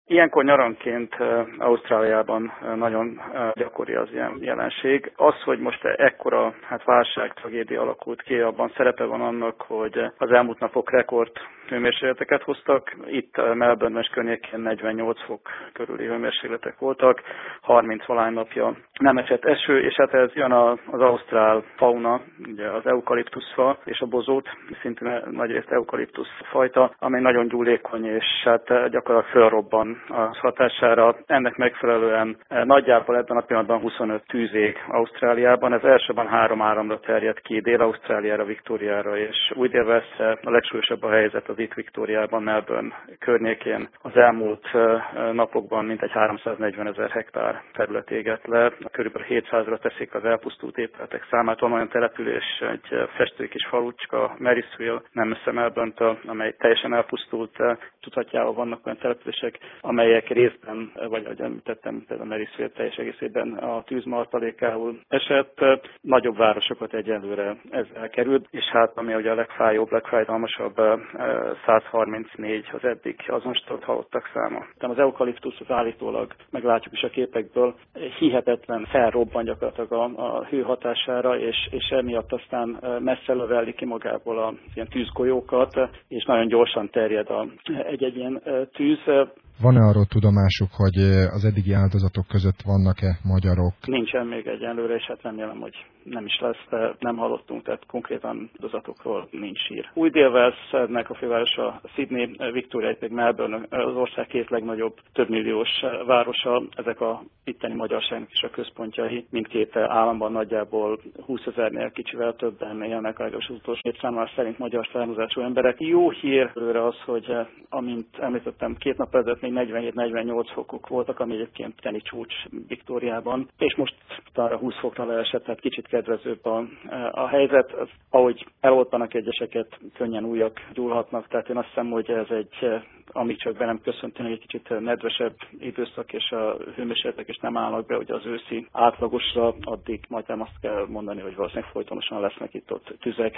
Ilyenkor nyaranként Ausztráliában nagyon gyakori az ilyen jelenség. Az, hogy most ekkora válság, tragédia alakult ki, abban szerepe van annak, hogy az elmúlt napok rekord hőmérsékleteket hoztak. Itt Melbourne és környékén 48 fok körüli hőmérsékletek voltak, 30-valány napja nem esett eső, és hát ez jön az ausztrál fauna, ugye az eukaliptuszfa és a bozót, szintén nagyrészt eukaliptusz fajta, amely nagyon gyúlékony, és hát gyakorlatilag fölrobban a hatására. Ennek megfelelően nagyjából ebben a pillanatban 25 tűz ég Ausztráliában. Ez elsőben 3 áramra terjed ki, Dél-Ausztráliára, Viktóriára és Új-Dél-Walesre. A legsúlyosabb a helyzet az itt Viktóriában, Melbourne környékén. Az elmúlt napokban mintegy 340 000 hektár terület égett le. Körülbelül 700-ra teszik az elpusztult épületek számát. Van olyan település, egy festő kis falucska, Marysville, nem messze Melbourne-től, amely teljesen elpusztult. Tudhatjában vannak olyan települések, amelyek részben, vagy ahogy említettem, például Marysville teljes egészében a tűzmartalékául esett. Nagyobb városokat egyelőre ez elkerült, és hát ami ugye a legfájóbb, legfájdalmasabb, 134 az eddig azonosított halottak száma. Az eukaliptusz az állítólag, meglátjuk is a képekből, hihetetlen felrobban gyakorlatilag a hő hatására, és emiatt aztán messze lövelli ki magából a ilyen tűzgolyókat, és nagyon gyorsan terjed egy ilyen tűz. Van-e arról tudomásuk, hogy az eddigi áldozatok között vannak-e magyarok? Nincsen még egyenlőre, és hát remélem, hogy nem is lesz, de nem hallottunk, tehát konkrétan áldozatokról nincs hír. Új-Dél-Walesnek a fővárosa Sydney, Victoria és Melbourne az ország két legnagyobb, többmilliós városa, ezek a itteni magyarságnak is a központjai. Mindkét államban nagyjából 20 000-nél kicsivel többen élnek, legalábbis az utolsó népszámlálás szerint magyar származású emberek. Jó hír előre az, hogy amint említettem, 2 nap ezelőtt még 47-48 fokok voltak, ami egyébként teni csúcs Viktóriában, és most arra 20 fokra leesett, tehát kicsit kedvezőbb a helyzet. Ahogy eloltanak egyeseket, könnyen újak gyúlhatnak, tehát én azt hiszem, hogy ez egy, amíg csak be nem köszöntünk, egy kicsit nedvesebb időszak, és a hőmérsékletek is nem állnak be, hogy az őszi átlagosra, addig majd nem azt kell mondani, hogy valószínűleg folytonosan lesznek itt ott tüzek.